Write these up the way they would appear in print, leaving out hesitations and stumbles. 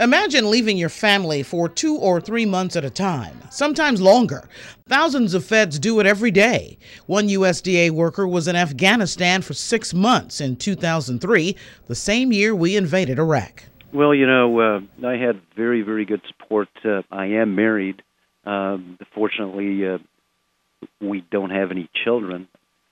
Imagine leaving your family for 2 or 3 months at a time, sometimes longer. Thousands of feds do it every day. One USDA worker was in Afghanistan for 6 months in 2003, the same year we invaded Iraq. Well, I had very, very good support. I am married. Fortunately, we don't have any children.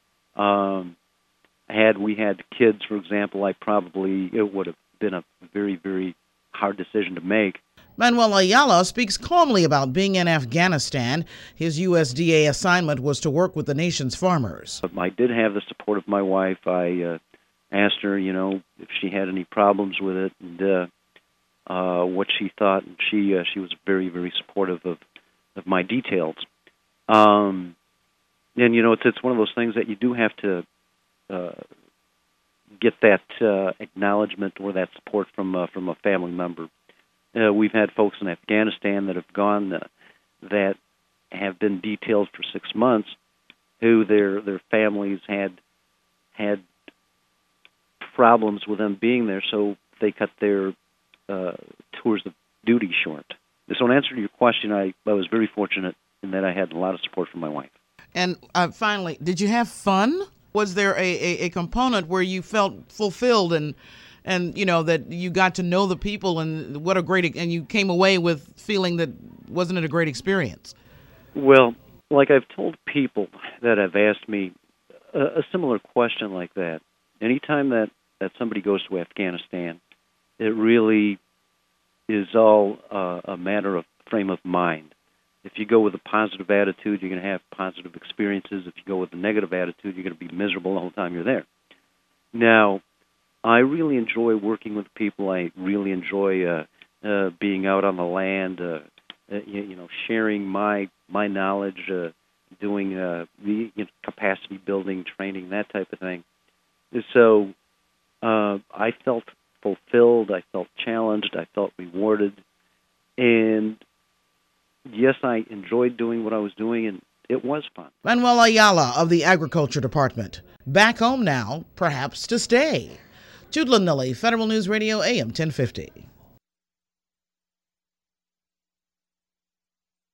Had we had kids, for example, it would have been a very, very hard decision to make. Manuel Ayala speaks calmly about being in Afghanistan. His USDA assignment was to work with the nation's farmers. I did have the support of my wife. I asked her, if she had any problems with it and what she thought, and she was very, very supportive of my details. And it's one of those things that you do have to get that acknowledgement or that support from a family member. We've had folks in Afghanistan that have gone that have been detailed for 6 months, who their families had problems with them being there, so they cut their tours of duty short. So in answer to your question, I was very fortunate in that I had a lot of support from my wife. And finally, did you have fun? Was there a component where you felt fulfilled and that you got to know the people and and you came away with feeling that wasn't it a great experience? Well, like I've told people that have asked me a similar question like that, anytime that somebody goes to Afghanistan, it really is all a matter of frame of mind. If you go with a positive attitude, you're going to have positive experiences. If you go with a negative attitude, you're going to be miserable the whole time you're there. Now, I really enjoy working with people. I really enjoy being out on the land, sharing my knowledge, doing the capacity building, training, that type of thing. So I felt fulfilled. I felt challenged. I felt rewarded. And yes, I enjoyed doing what I was doing, and it was fun. Manuel Ayala of the Agriculture Department. Back home now, perhaps to stay. Jude Lanilli, Federal News Radio, AM 1050.